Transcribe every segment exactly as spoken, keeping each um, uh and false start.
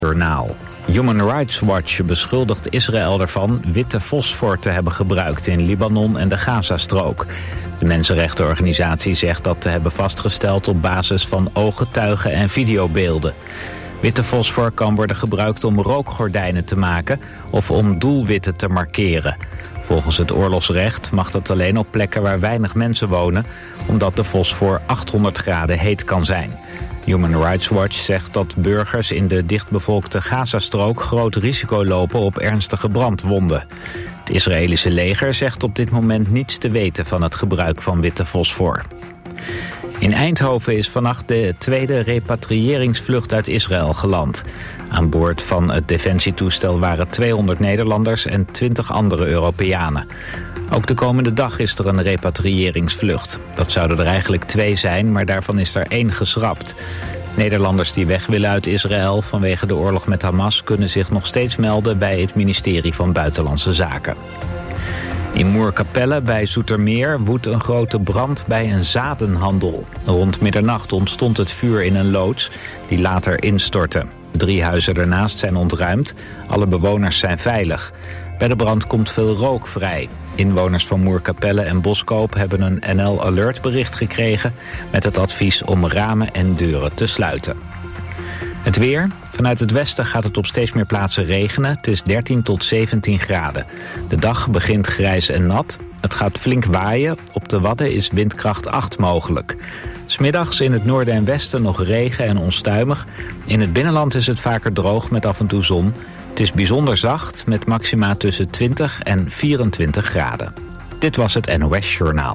Journaal. Human Rights Watch beschuldigt Israël ervan witte fosfor te hebben gebruikt in Libanon en de Gazastrook. De mensenrechtenorganisatie zegt dat te hebben vastgesteld op basis van ooggetuigen en videobeelden. Witte fosfor kan worden gebruikt om rookgordijnen te maken of om doelwitten te markeren. Volgens het oorlogsrecht mag dat alleen op plekken waar weinig mensen wonen, omdat de fosfor achthonderd graden heet kan zijn. Human Rights Watch zegt dat burgers in de dichtbevolkte Gazastrook groot risico lopen op ernstige brandwonden. Het Israëlische leger zegt op dit moment niets te weten van het gebruik van witte fosfor. In Eindhoven is vannacht de tweede repatriëringsvlucht uit Israël geland. Aan boord van het defensietoestel waren tweehonderd Nederlanders en twintig andere Europeanen. Ook de komende dag is er een repatriëringsvlucht. Dat zouden er eigenlijk twee zijn, maar daarvan is er één geschrapt. Nederlanders die weg willen uit Israël vanwege de oorlog met Hamas kunnen zich nog steeds melden bij het ministerie van Buitenlandse Zaken. In Moerkapelle bij Zoetermeer woedt een grote brand bij een zadenhandel. Rond middernacht ontstond het vuur in een loods die later instortte. Drie huizen ernaast zijn ontruimd. Alle bewoners zijn veilig. Bij de brand komt veel rook vrij. Inwoners van Moerkapelle en Boskoop hebben een N L Alert bericht gekregen met het advies om ramen en deuren te sluiten. Het weer. Vanuit het westen gaat het op steeds meer plaatsen regenen. Het is dertien tot zeventien graden. De dag begint grijs en nat. Het gaat flink waaien. Op de Wadden is windkracht acht mogelijk. 'S Middags in het noorden en westen nog regen en onstuimig. In het binnenland is het vaker droog met af en toe zon. Het is bijzonder zacht met maxima tussen twintig en vierentwintig graden. Dit was het N O S Journaal.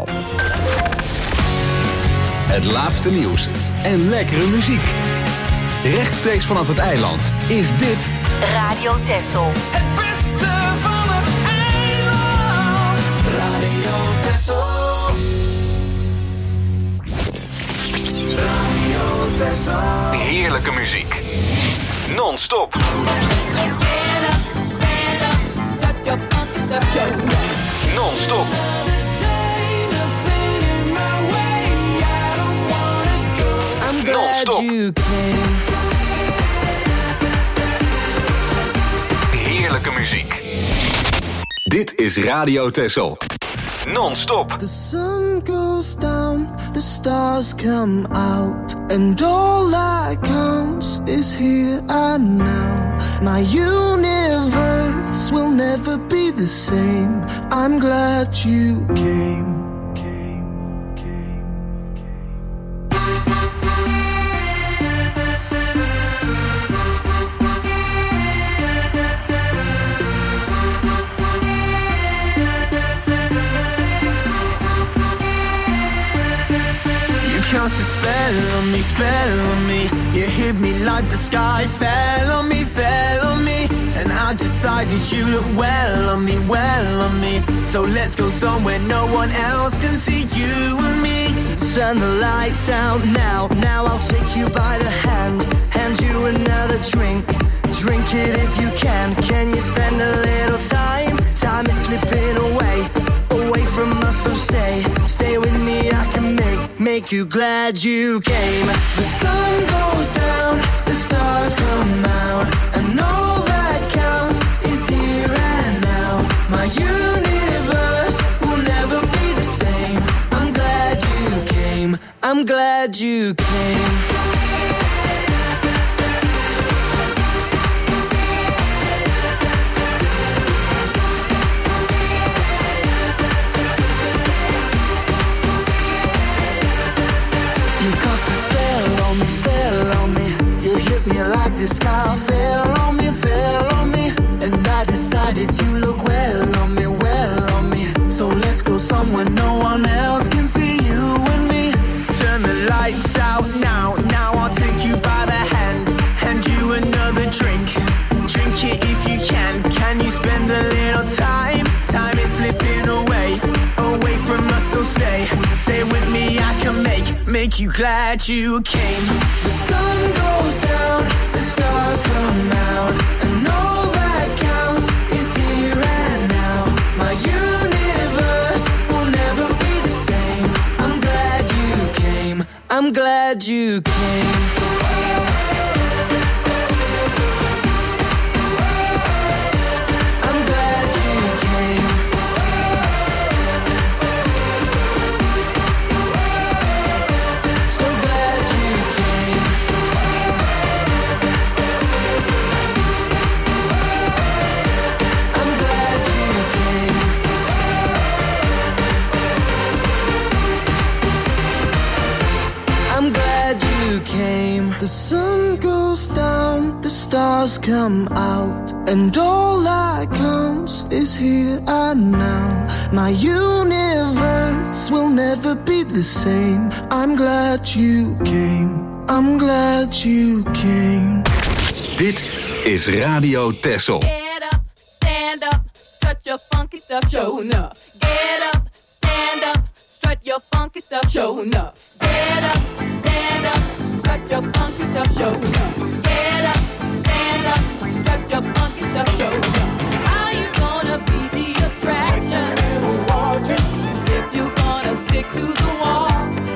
Het laatste nieuws en lekkere muziek. Rechtstreeks vanaf het eiland is dit Radio Texel. Het beste van het eiland. Radio Texel. Radio Texel. heerlijke muziek. Non-stop. Non-stop. Non-stop. Heerlijke muziek. Dit is Radio Texel. Non-stop. The sun goes down, the stars come out, and all that counts is here and now. My universe will never be the same. I'm glad you came. Cast a spell on me, spell on me. You hit me like the sky fell on me, fell on me. And I decided you look well on me, well on me. So let's go somewhere no one else can see you and me. Turn the lights out now, now I'll take you by the hand. Hand you another drink, drink it if you can. Can you spend a little time? Time is slipping away, away from us, so stay. Stay with me, I can make, make you glad you came. The sun goes down, the stars come out, and all that counts is here and now. My universe will never be the same. I'm glad you came, I'm glad you came. Spell on me, you hit me like the sky fell on me, fell on me. And I decided you look well on me, well on me. So let's go somewhere no one else can see you and me. Turn the lights out now, now I'll take you by the hand. Hand you another drink, drink it if you can. Can you spend a little time? Time is slipping away, away from us, so stay. Stay with me, I can make, make you glad you came. The sun goes down, the stars come out, and all that counts is here and now. My universe will never be the same. I'm glad you came, I'm glad you came. stars come out, and all that counts is here and now. My universe will never be the same. I'm glad you came. I'm glad you came. Dit is Radio Texel. Get up, stand up, strut your funky stuff, showing up. Get up, stand up, strut your funky stuff, showing up. Get up, stand up, strut your funky stuff, showing up. Get up, stand up, strut your funky stuff, showing up. How you gonna be the attraction? If you gonna stick to the wall,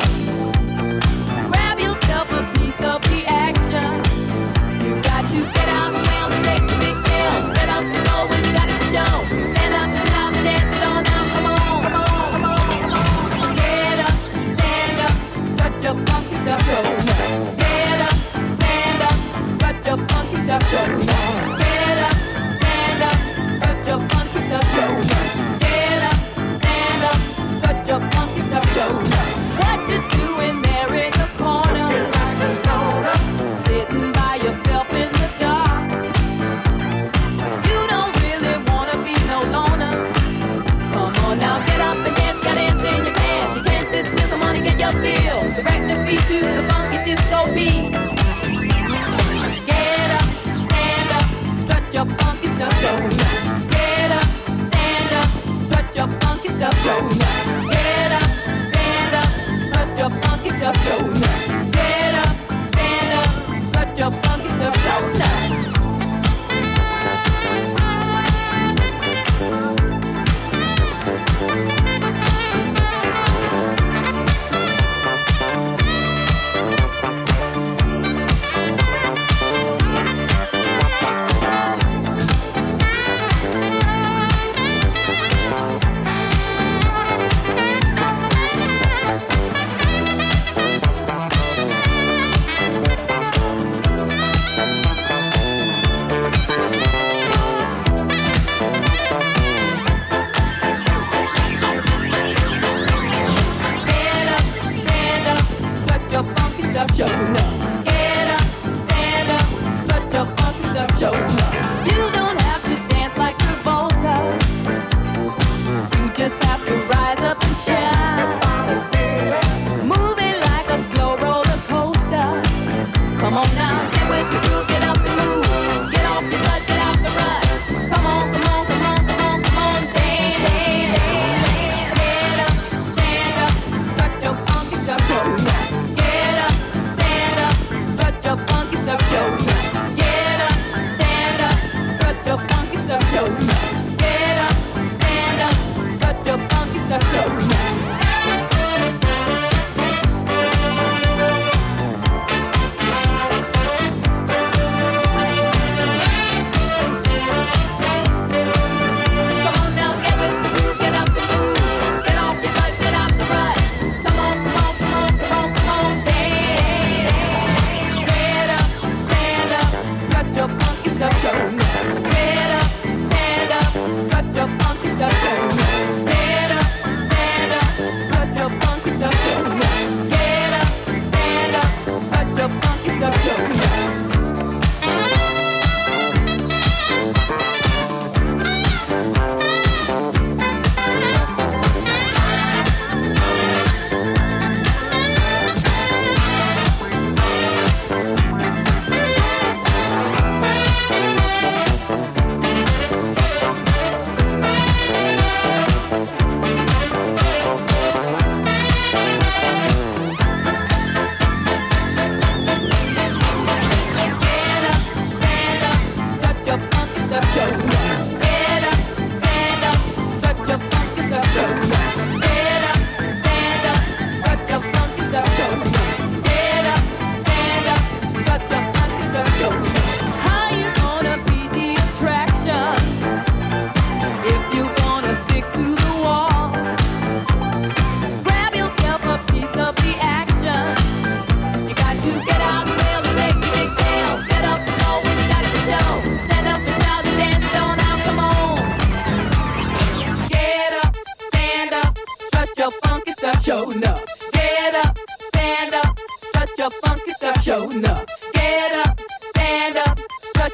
grab yourself a piece of the action. You got to get out and down and take the big deal. Get up and go when you got it to show. Stand up and down and dance it on down. Come on, come on, come on, come on. Get up, stand up, strut your funky stuff, showing up. Get up, stand up, strut your funky stuff, showing up. Get up, stand up, strut your funky stuff, showing up. Get up, stand up, strut your funky stuff, showing up. What you doing there in the corner? Sitting by yourself in the dark. You don't really wanna be no loner. Come on now, get up and dance, got dance in your pants. You can't sit still, come on and get your feel. Direct your feet to the funky disco beat. Get up, stand up, strut your funky stuff, showing up. Get up, stand up, strut your funky stuff, showing up. Get up, stand up, strut your funky stuff, showing up. Get up, stand up, strut your funky stuff, showing up. Showing up. Get up, stand up, strut your funky stuff, showing up. You don't have to dance like Travolta. You just have to rise up and shine. Move it like a slow roller coaster. Come on now, get with the groove, get up and move. Get off the butt, get out the rut. Come on, come on, come on, come on, come on, dance, dance, dance. Get up, stand up, strut your funky stuff, showing up. Get up, stand up, strut your funky stuff, showing up. Get up, stand up,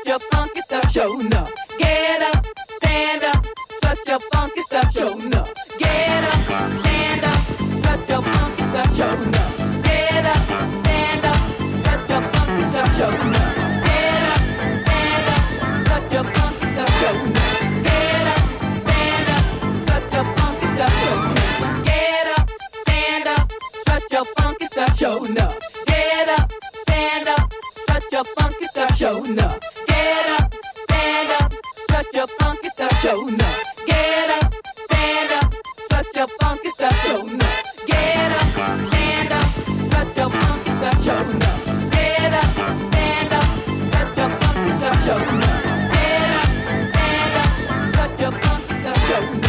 your funky stuff, show enough. Get up, stand up, strut your funky stuff, show enough. Get up, stand up, strut your funky stuff, show enough. Get up, stand up, strut your funky stuff, show enough. Get up, stand up, strut your funky stuff, show enough. Get up, stand up, strut your funky stuff, show enough. Get up, stand up, strut your funky stuff, show enough. Get up, stand up, strut your funky stuff, show enough. Get up, stand up, strut your funky stuff, show enough. Get up, stand up, strut your funky stuff, show enough. Get up, stand up, strut your funky stuff, show enough. Get up, stand up, strut your funky stuff, show enough. Get up, stand up, strut your funky stuff, show enough.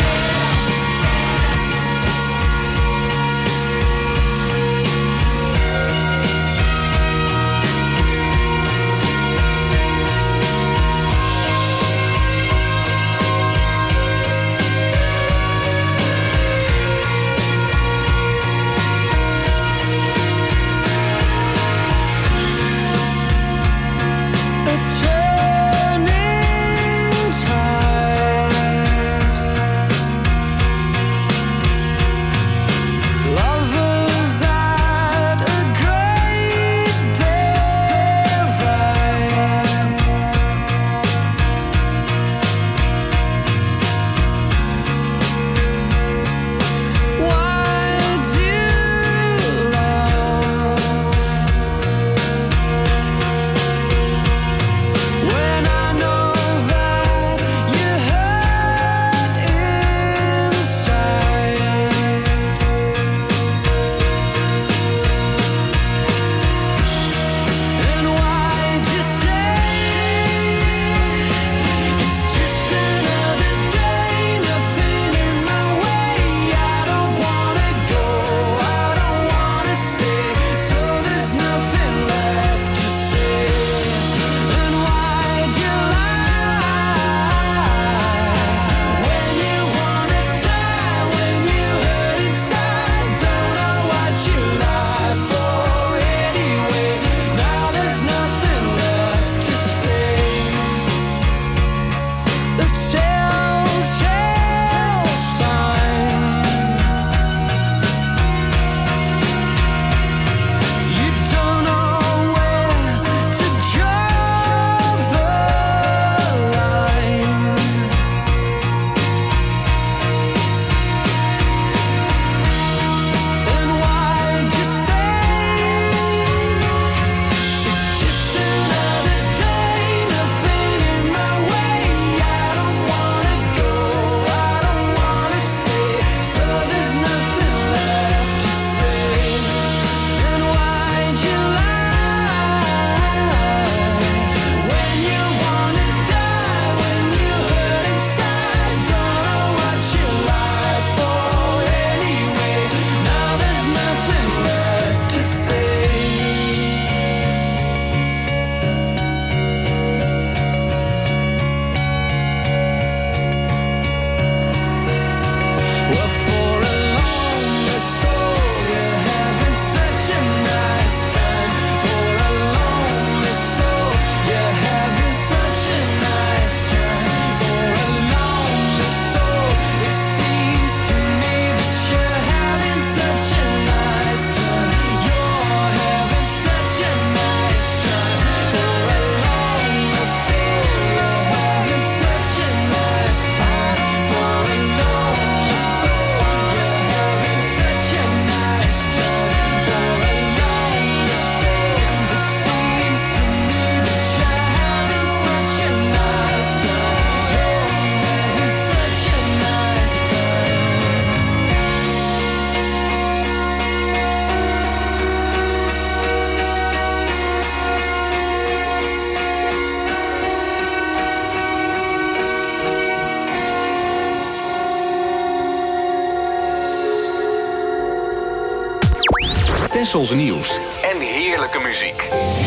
Tessels nieuws en heerlijke muziek.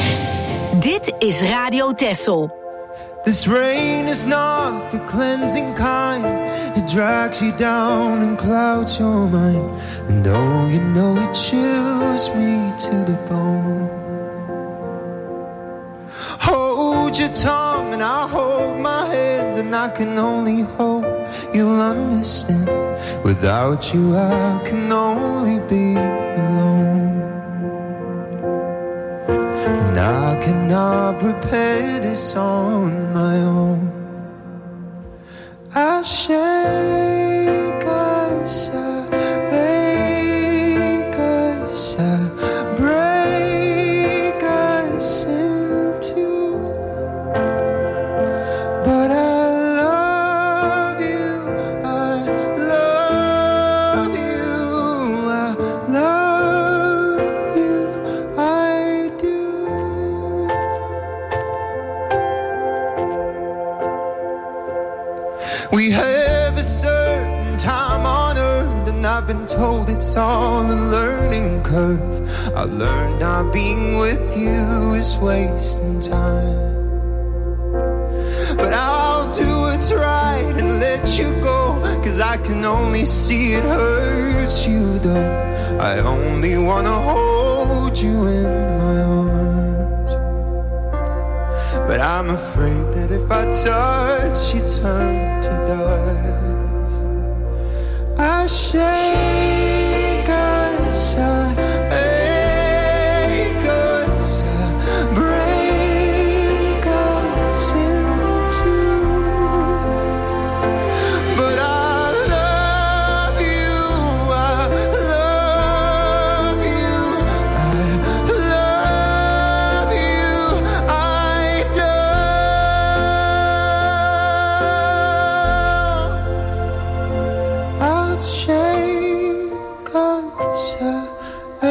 Dit is Radio Tessel. This rain is not the cleansing kind. It drags you down and clouds your mind. And oh, you know it chills me to the bone. Hold hold your tongue and I hold my head, and I can only hope you'll understand. Without you I can only be alone, and I cannot prepare this on my own. I shake, I shake, I break us in two, but I love you, I love you, I love you, I do. We have a certain time on earth, and I've been told it's all a learning curve. I learned not being with you is wasting time, but I'll do what's right and let you go, 'cause I can only see it hurts you though. I only wanna hold you in my arms, but I'm afraid that if I touch you turn to dust. I shake, I shake, us, I break us in two, but I love you, I love you, I love you, I do. I'll shake us, I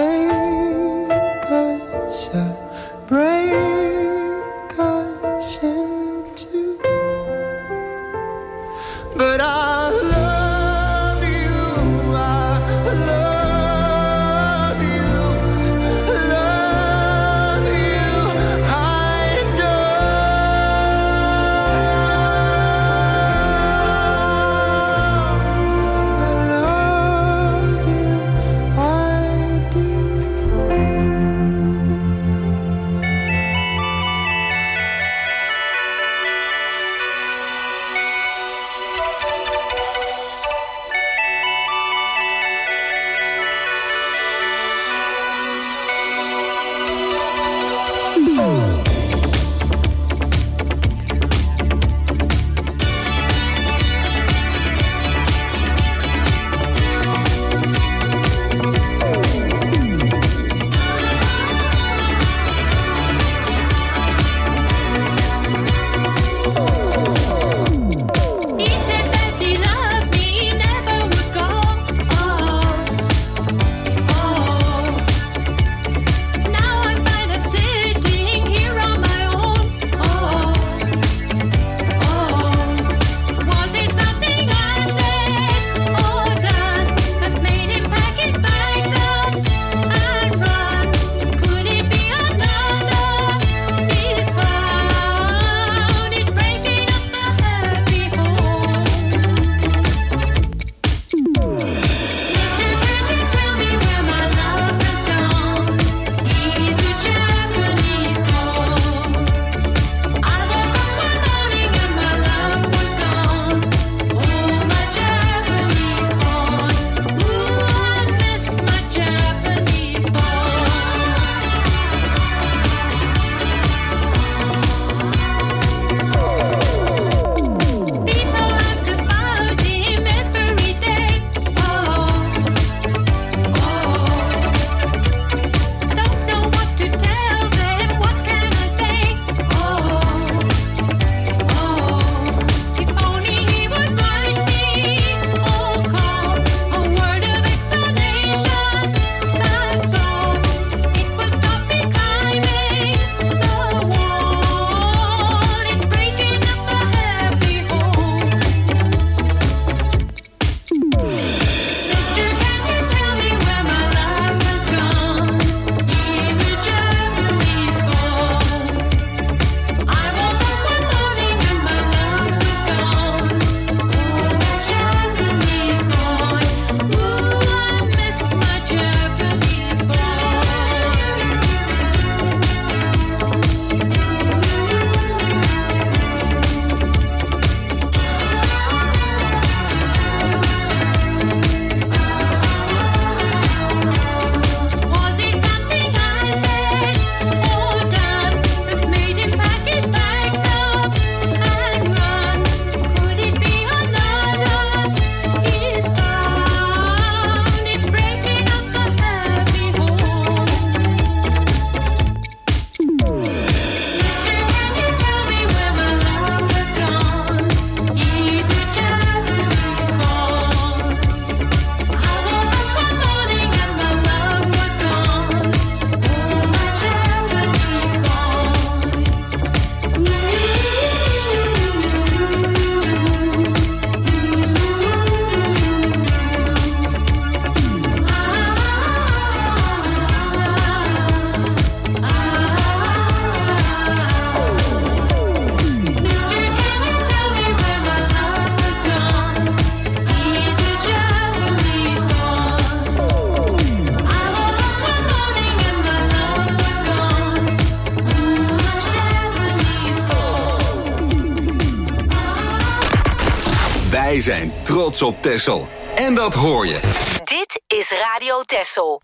Wij zijn trots op Texel. En dat hoor je. Dit is Radio Texel.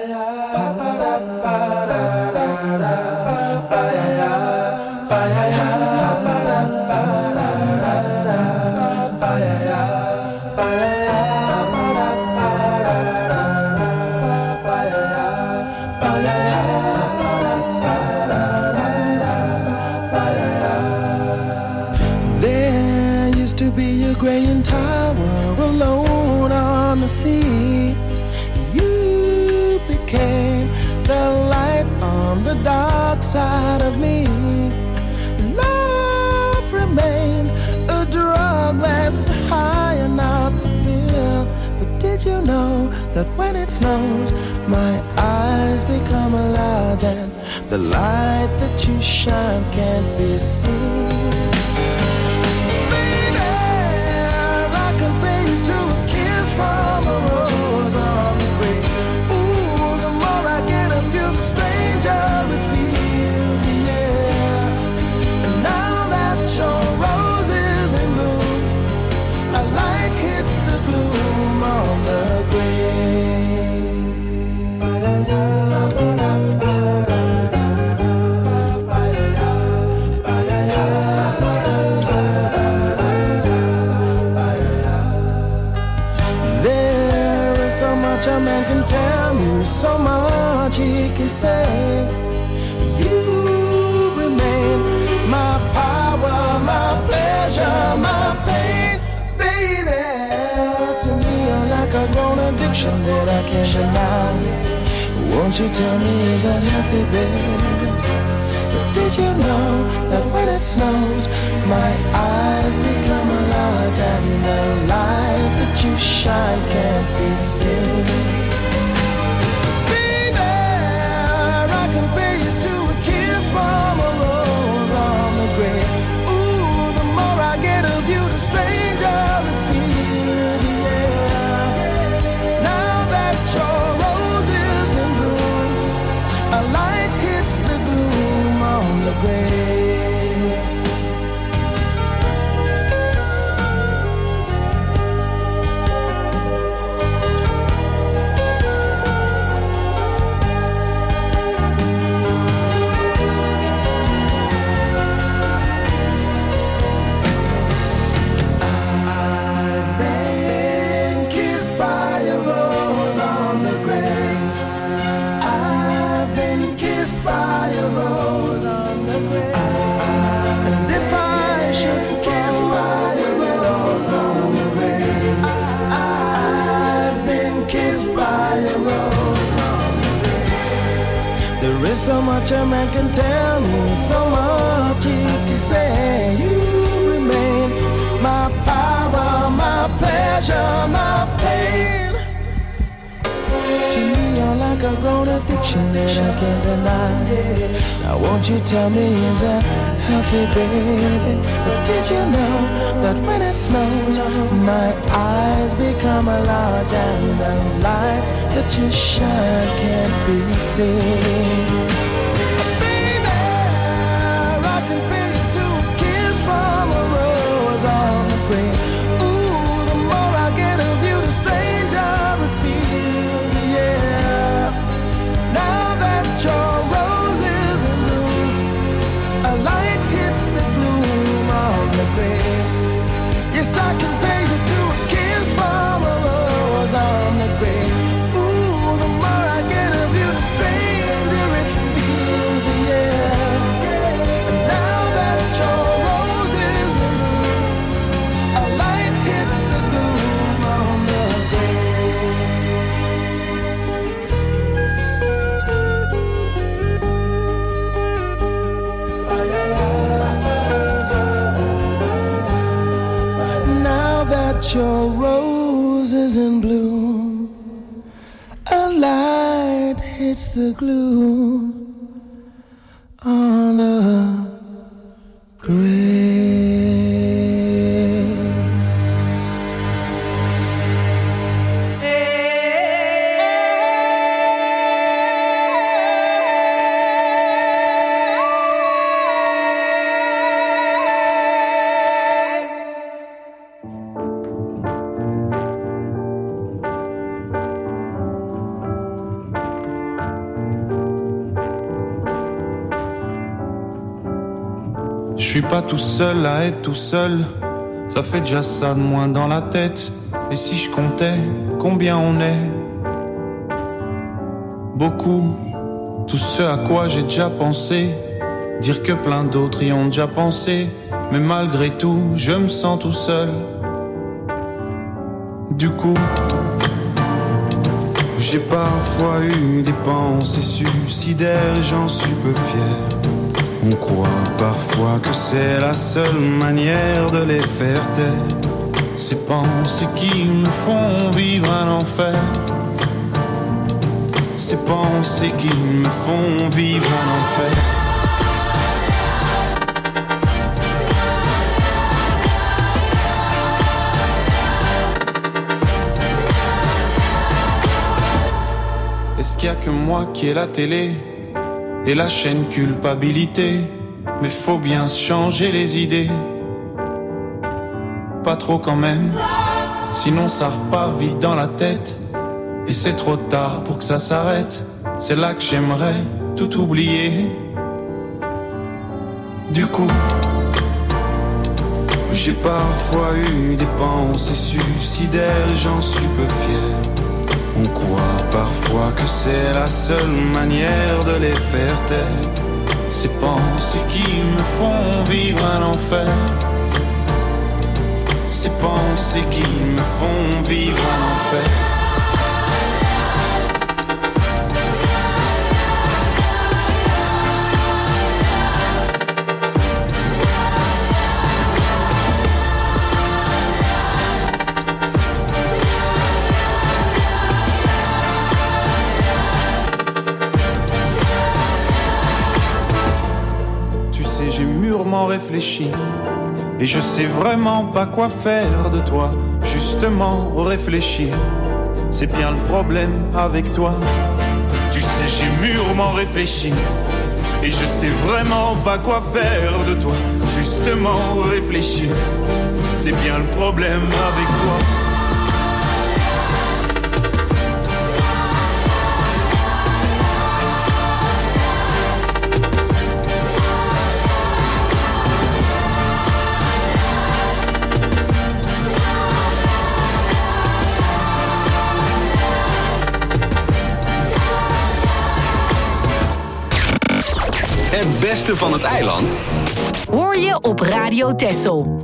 There used to be a graying tower alone on the sea. You became the light on the dark side of me. Love remains a drug that's the high and not the pill. But did you know that when it snows, my eyes become alive and the light that you shine can't be seen? From a rose on the grave. Ooh, the more I get of you, stranger it feels, yeah. And now that your rose is in bloom, a light hits the gloom on the grave. A man can tell you so much he can say. You remain my power, my pleasure, my pain, baby. To me you're like a grown addiction that I can't deny. Won't you tell me, is that healthy, baby? But did you know that when it snows, my eyes become a light and the light that you shine can't be seen? Baby, I compare you to a kiss from a rose on the grave. Ooh, the more I get of you, the stranger it feels, yeah. Now that your rose is in bloom, a light hits the gloom on the grave. There is so much a man can tell me, so much he can say. You remain my power, my pleasure, my pain. To me you're like a grown addiction that I can't deny. Now won't you tell me, is that healthy, baby? But did you know that when it snows, my eyes become a large and the light that you shine can't be seen? Baby, I can feel you to a kiss from a rose on the grave. Ooh, the more I get of you, the stranger it feels, yeah. Now that your rose is in bloom, a light hits the gloom on the grave. Yes, I can pay you to a kiss from a rose on the grave. Ooh, the more I get of you, the stranger it feels, yeah. And now that your rose is in bloom, a light hits the gloom on the grave. Now that your rose is in bloom, a light hits the gloom on the grave. suis pas tout seul à être tout seul. Ça fait déjà ça de moins dans la tête. Et si je comptais combien on est? Beaucoup. Tout ce à quoi j'ai déjà pensé. Dire que plein d'autres y ont déjà pensé. Mais malgré tout, je me sens tout seul. Du coup, j'ai parfois eu des pensées suicidaires et j'en suis peu fier. On croit parfois que c'est la seule manière de les faire taire. Ces pensées qui me font vivre un enfer. Ces pensées qui me font vivre un enfer. Est-ce qu'il y a que moi qui ai la télé et la chaîne culpabilité? Mais faut bien se changer les idées. Pas trop quand même, sinon ça repart vite dans la tête. Et c'est trop tard pour que ça s'arrête. C'est là que j'aimerais tout oublier. Du coup, j'ai parfois eu des pensées suicidaires et j'en suis peu fier. On croit parfois que c'est la seule manière de les faire taire. Ces pensées qui me font vivre un enfer. Ces pensées qui me font vivre un enfer. J'ai mûrement réfléchi et je sais vraiment pas quoi faire de toi. Justement réfléchir, c'est bien le problème avec toi. Tu sais j'ai mûrement réfléchi et je sais vraiment pas quoi faire de toi. Justement réfléchir, c'est bien le problème avec toi. Het beste van het eiland hoor je op Radio Texel.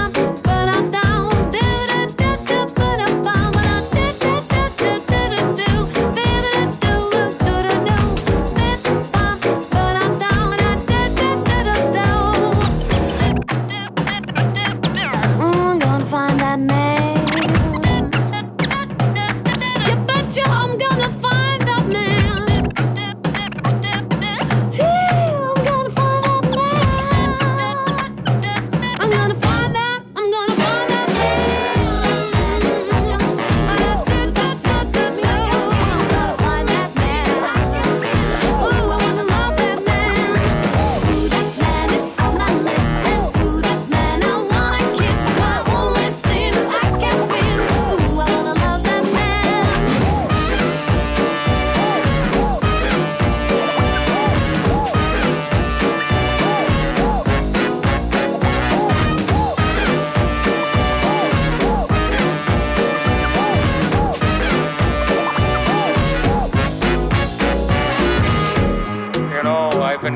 Do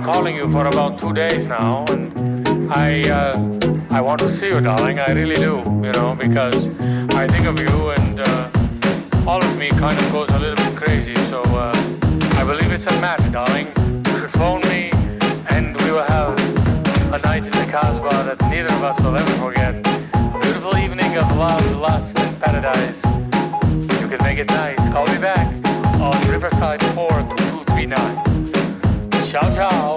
been calling you for about two days now, and I uh, I want to see you, darling. I really do, you know, because I think of you, and uh, all of me kind of goes a little bit crazy. So uh, I believe it's a match, darling. You should phone me, and we will have a night in the Casbah that neither of us will ever forget. A beautiful evening of love, lust, and paradise. You can make it nice. Call me back on Riverside four two two three nine. Ciao, ciao.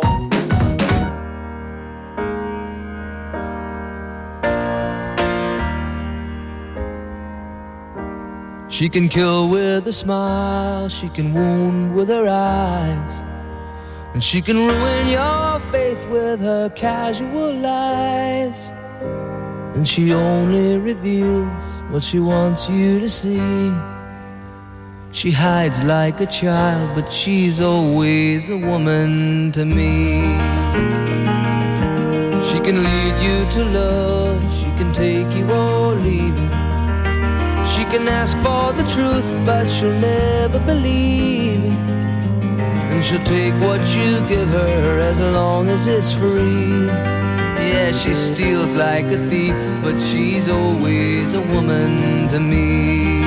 She can kill with a smile, she can wound with her eyes, and she can ruin your faith with her casual lies. And she only reveals what she wants you to see. She hides like a child, but she's always a woman to me. She can lead you to love, she can take you or leave you. She can ask for the truth, but she'll never believe. And she'll take what you give her as long as it's free. Yeah, she steals like a thief, but she's always a woman to me.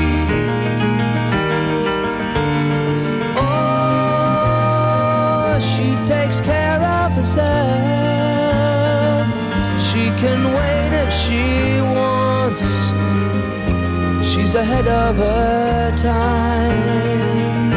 Oh, she takes care of herself. She can wait if she wants. She's ahead of her time.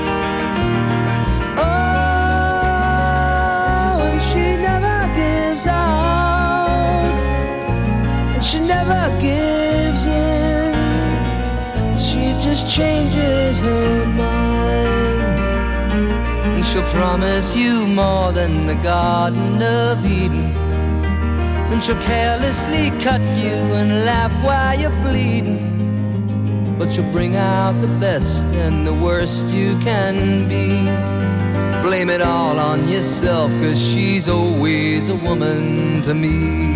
Oh, and she never gives out, and she never gives in. She just changes her mind, and she'll promise you more than the Garden of Eden. Then she'll carelessly cut you and laugh while you're bleeding. But you'll bring out the best and the worst you can be. Blame it all on yourself, 'cause she's always a woman to me.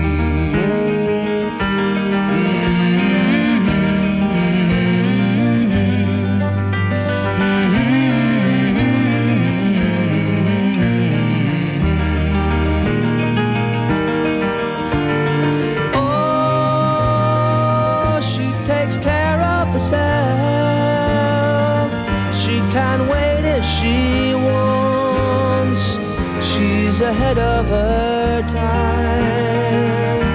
Ahead of her time.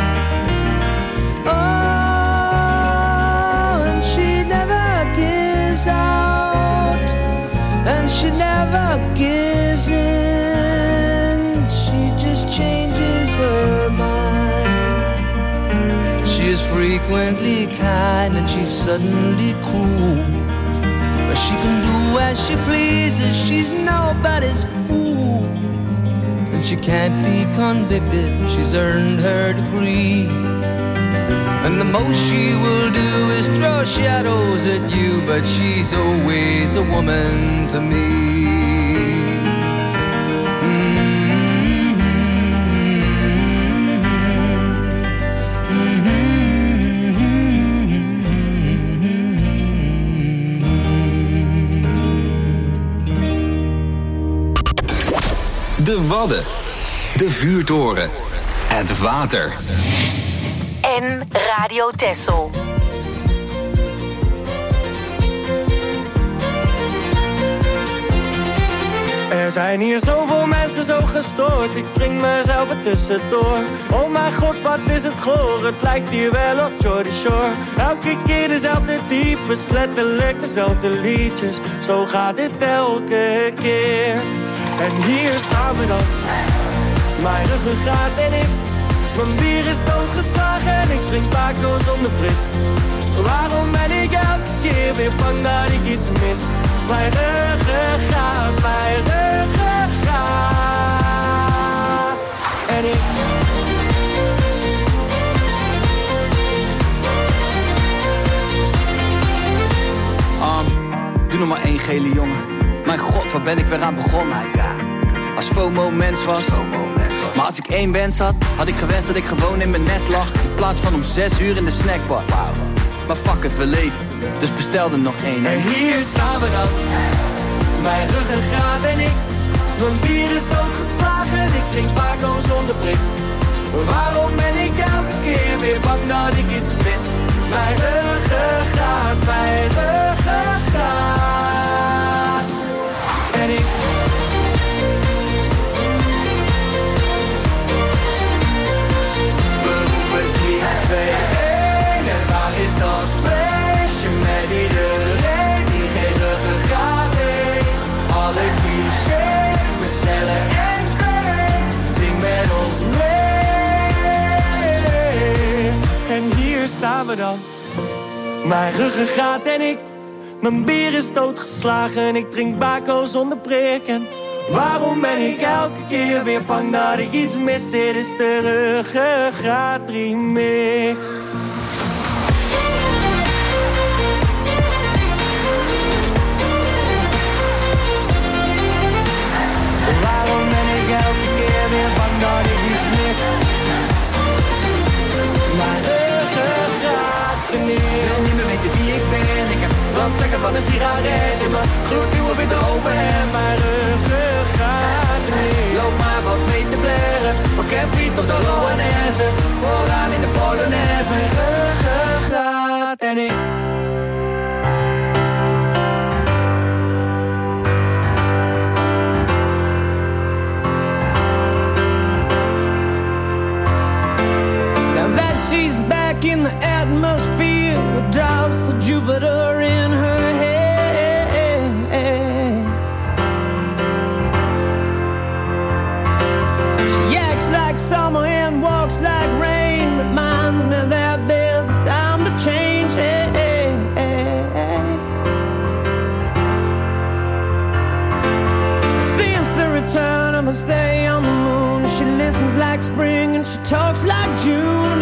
Oh, and she never gives out, and she never gives in. She just changes her mind. She is frequently kind and she's suddenly cruel, but she can do as she pleases. She's nobody's fool. She can't be convicted, she's earned her degree. And the most she will do is throw shadows at you, but she's always a woman to me. De Wadden. De vuurtoren. Het water. En Radio Texel. Er zijn hier zoveel mensen zo gestoord, ik wring mezelf er tussendoor. Oh mijn god, wat is het goor, het lijkt hier wel op Jordy Shore. Elke keer dezelfde types, letterlijk dezelfde liedjes. Zo gaat dit elke keer. En hier staan we dan, mijn ruggengraat en ik. Mijn bier is doodgeslagen en ik drink Paco zonder prik. Waarom ben ik elke keer weer bang dat ik iets mis? Mijn ruggengraat, mijn ruggengraat en ik. Um, doe nog maar één gele jongen. Mijn god, waar ben ik weer aan begonnen? Als FOMO mens was. Maar als ik één wens had, had ik gewenst dat ik gewoon in mijn nest lag. In plaats van om zes uur in de snackbar. Maar fuck het, we leven, dus bestel er nog één. En hier staan we dan, mijn ruggengraat en ik. Mijn bier is doodgeslagen, ik drink Paco zonder prik. Waarom ben ik elke keer weer bang dat ik iets mis? Mijn ruggengraat, mijn ruggengraat. En ik... We roepen drie, twee, één. En waar is dat feestje met iedereen die geen ruggengraat heeft? Alle clichés met sneller en kwijt. Zing met ons mee. En hier staan we dan. Mijn ruggengraat en ik. Mijn bier is doodgeslagen. Ik drink Baco zonder prik. En waarom ben ik elke keer weer bang dat ik iets mis? Dit is de ruggengraat remix. Waarom ben ik elke keer weer bang dat ik iets mis? Mijn ruggengraat remix. Ik wil niet meer weten wie ik ben. Ik heb brandvlekken van een sigaret in mijn gloednieuwe witte overhemd. Mijn ruggengraat remix. Loop maar wat mee te blaren. Van Campy tot de Loanesse. Vooraan in de Polonaise. Mijn ruggengraat en ik. She's back in the atmosphere with drops of Jupiter in her head. She acts like summer and walks like rain. Reminds me that there's a time to change. Since the return of her stay on the moon, she listens like spring and she talks like June.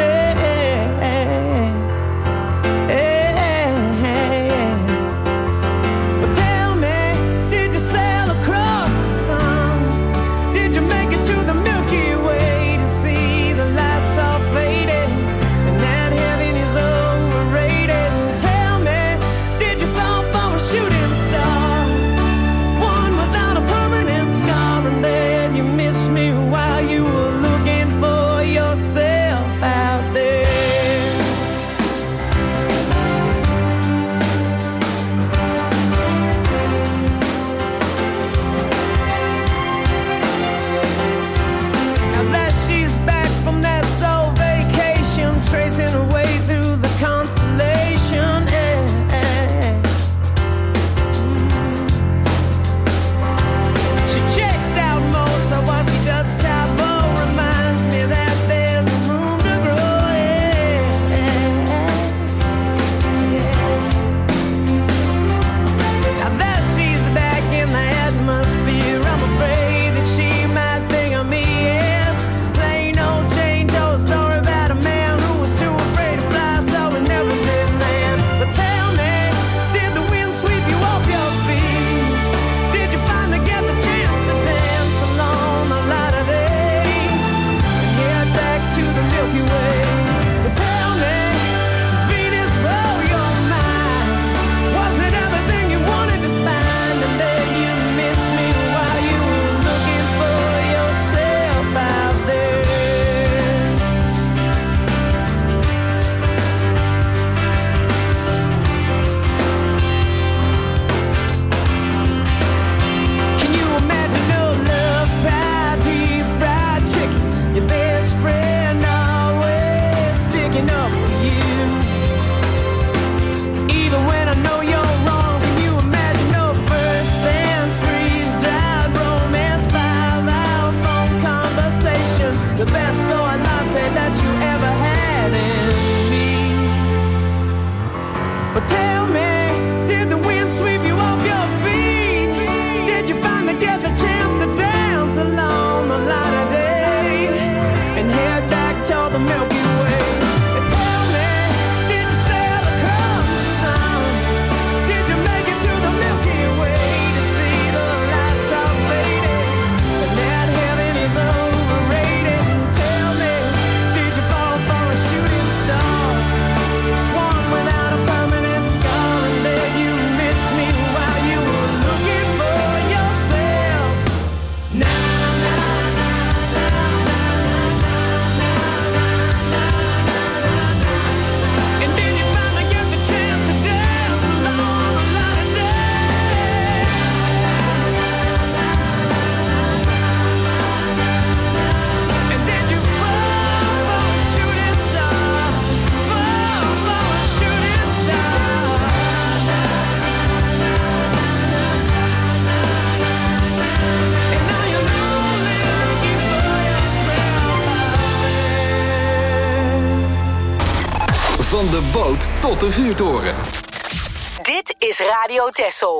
Van de boot tot de vuurtoren. Dit is Radio Texel.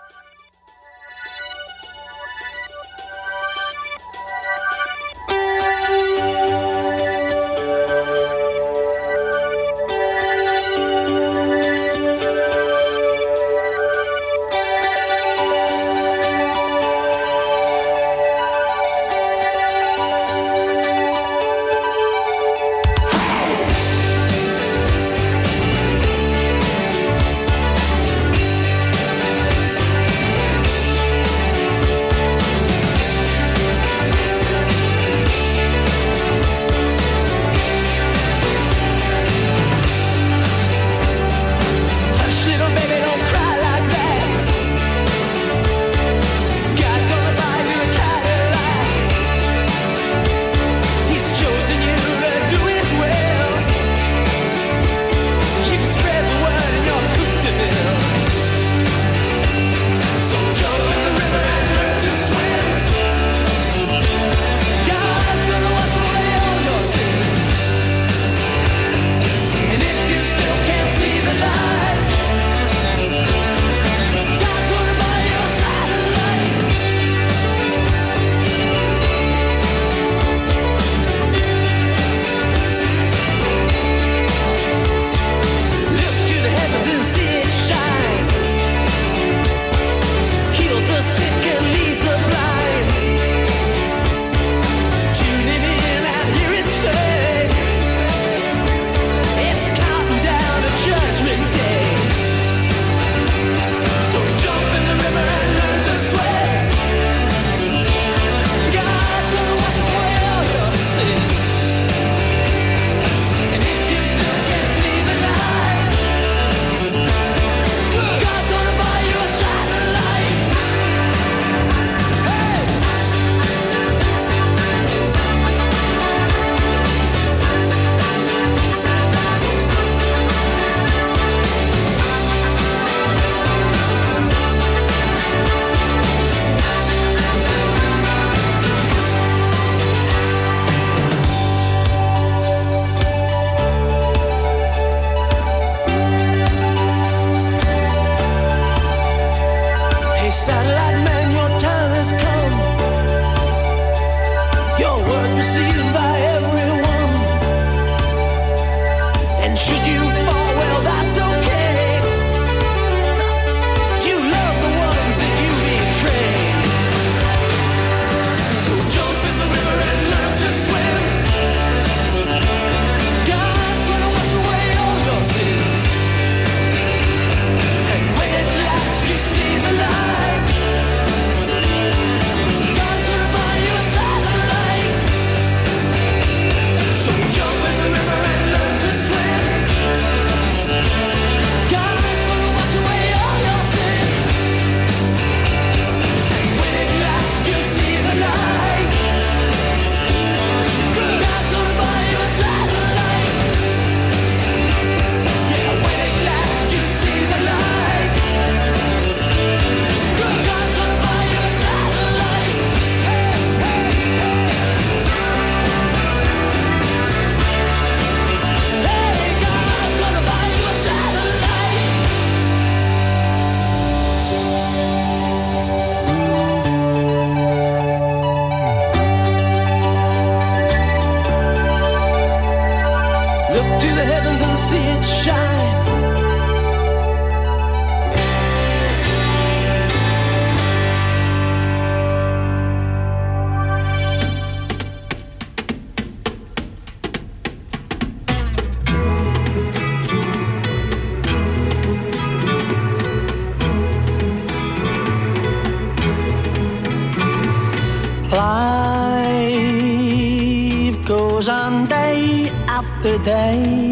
Life goes on day after day.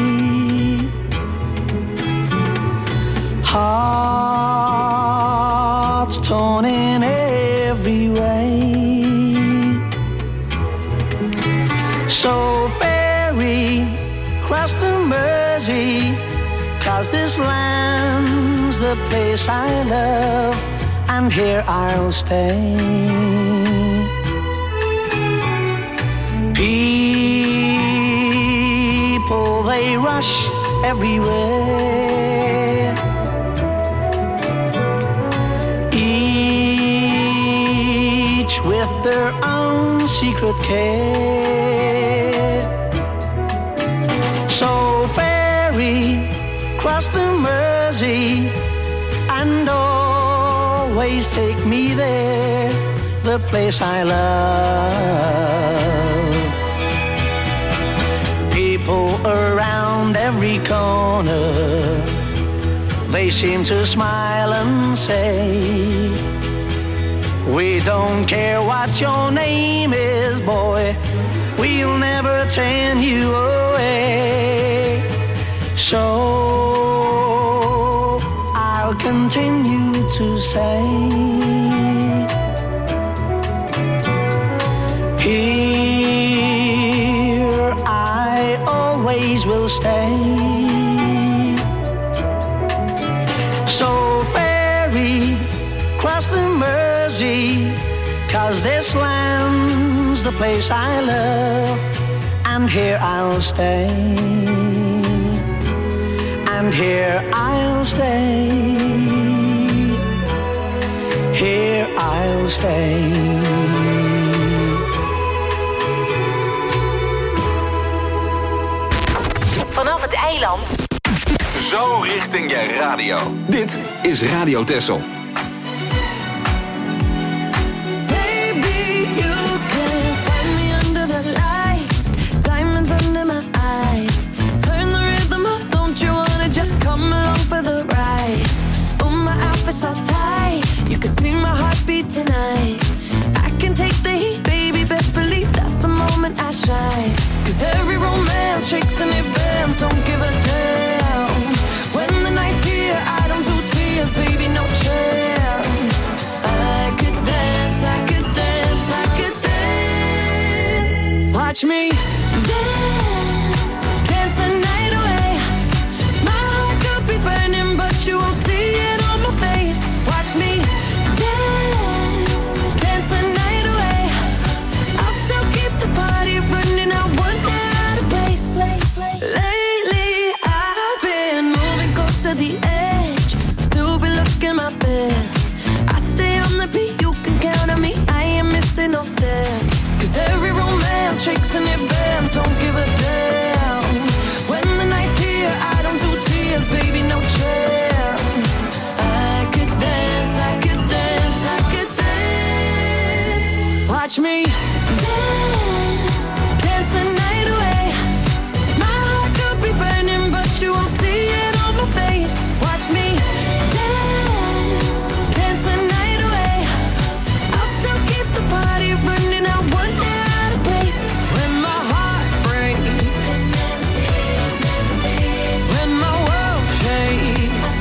Hearts torn in every way. So ferry cross the Mersey, 'cause this land's the place I love, and here I'll stay. People, they rush everywhere. Each with their own secret care. So ferry, cross the Mersey, and always take me there, the place I love. People around every corner, they seem to smile and say, we don't care what your name is, boy, we'll never turn you away. So I'll continue to say, here I always will stay. So ferry, cross the Mersey, 'cause this land's the place I love, and here I'll stay, and here I'll stay, here I'll stay. Vanaf het eiland. Zo richting je radio. Dit is Radio Texel. Baby, you can find me under the lights, diamonds under my eyes. Turn the rhythm up, don't you wanna just come along for the ride? Oh, my outfit's all tight, you can see my heartbeat tonight. I can take the heat, baby, best believe that's the moment I shine. 'Cause every romance shakes and it bends, don't give a damn. When the night's here, I don't do tears, baby, no chance. I could dance, I could dance, I could dance. Watch me dance, dance the night away. My heart could be burning, but you won't see it on my face. Watch me dance, dance the night away. I'll still keep the party running, I won't get out of place. Lately, I've been moving close to the edge, still be looking my best. I stay on the beat, you can count on me, I ain't missing no steps. 'Cause every romance shakes and it bends, don't give a damn. When the night's here, I don't do tears, baby, no chance. I could dance, I could dance, I could dance. Watch me dance, dance the night away. My heart could be burning, but you won't see it on my face. Watch me dance, dance the night away. I'll still keep the party running, I won't get out of place. When my heart breaks, when my world shakes,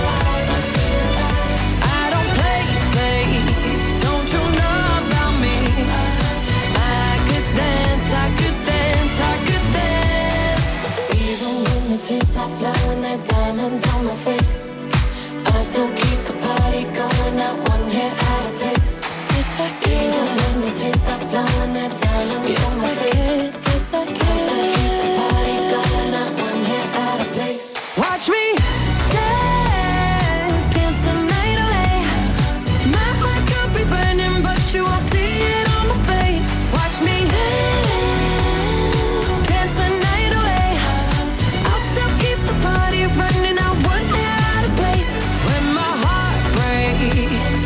I don't play safe, don't you know about me? I could dance, I could dance, I could dance. Even when the tears are flowing, they're diamonds on my face, I still keep the party going, not one hair out of place. Yes, I can. Even when the tears are flowing, they're diamonds yes, on my I face. Can. Yes, I can. I still keep the party going, not one hair out of place. Watch me dance, dance the night away. My heart could be burning, but you won't see it on my face. Watch me dance, dance the night away. I'll still keep the party running, I won't get out of place. When my heart breaks,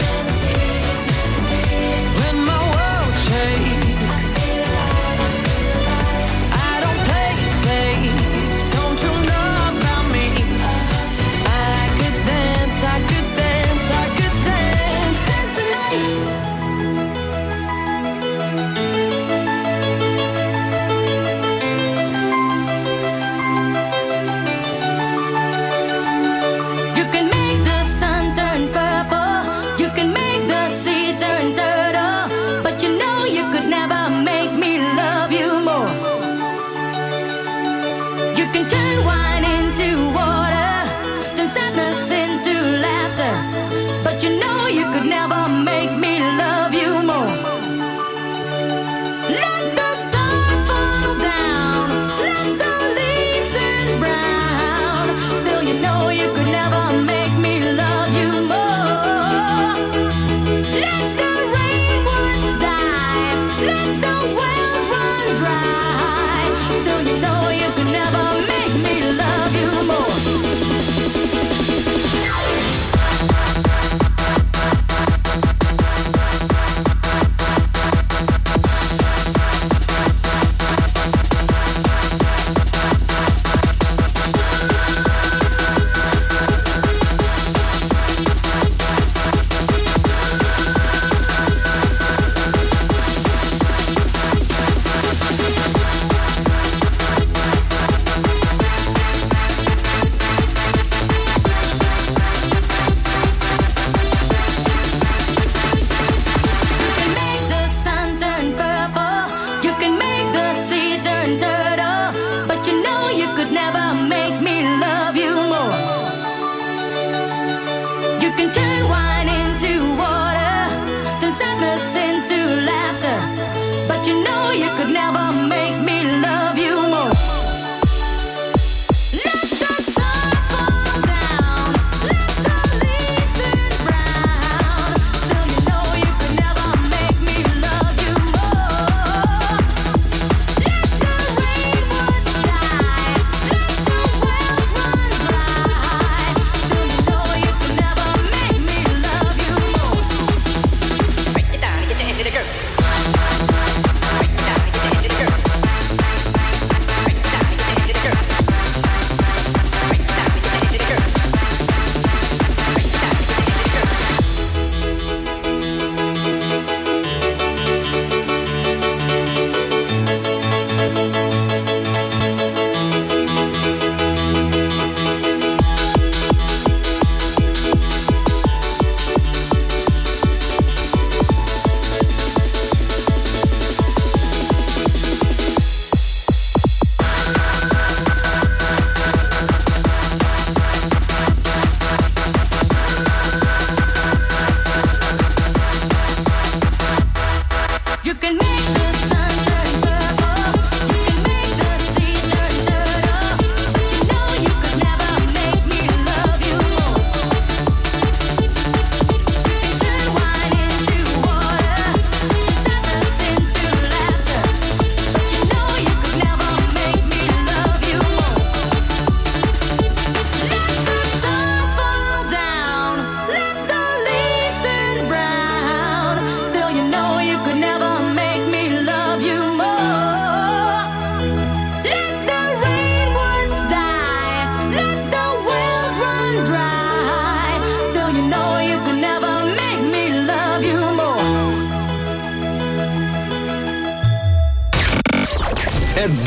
when my world shakes, I don't play safe, don't you know about me? I could dance, I could dance, I could dance, dance the night. You can make the sun turn purple, you can make the sea turn turtle, but you know you could never make me love you more. You can turn wine into water, turn sadness into laughter, but you know you could never make me love you more. Let the stars fall down, let the leaves turn brown.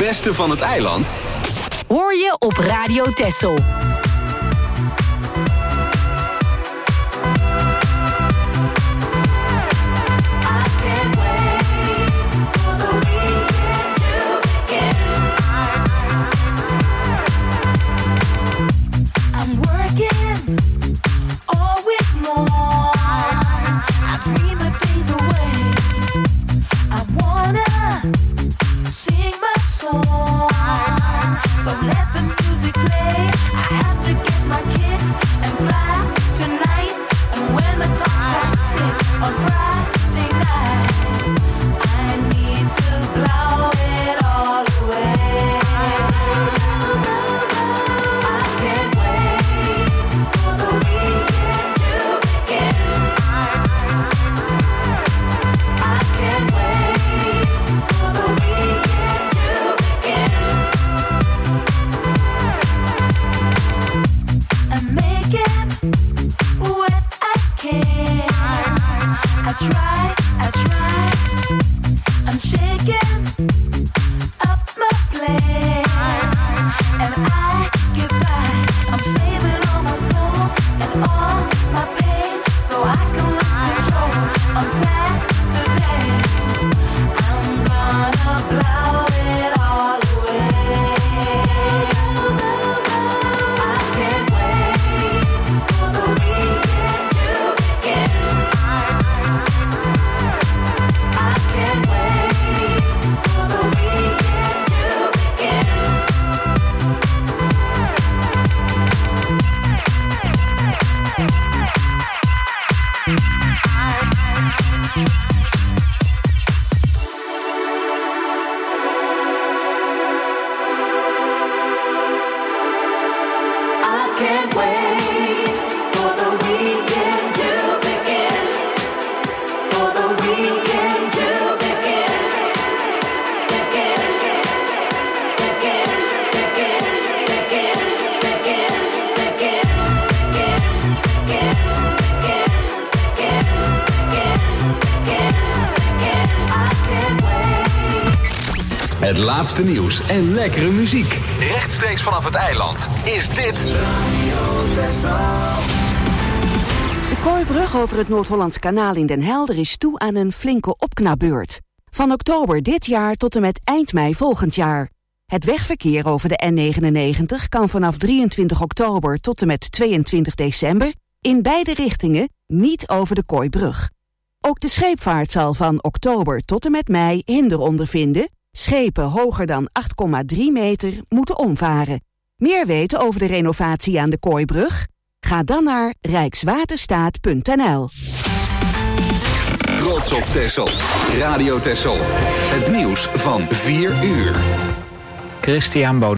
beste van het eiland Hoor je op Radio Texel. Het laatste nieuws en lekkere muziek. Rechtstreeks vanaf het eiland is dit Radio Texel. De Kooibrug over het Noord-Hollandse kanaal in Den Helder is toe aan een flinke opknapbeurt. Van oktober dit jaar tot en met eind mei volgend jaar. Het wegverkeer over de N negenennegentig kan vanaf drieëntwintig oktober tot en met tweeëntwintig december... in beide richtingen niet over de Kooibrug. Ook de scheepvaart zal van oktober tot en met mei hinder ondervinden. Schepen hoger dan acht komma drie meter moeten omvaren. Meer weten over de renovatie aan de Kooibrug? Ga dan naar rijkswaterstaat punt n l. Trots op Texel. Radio Texel. Het nieuws van vier uur. Christian Bo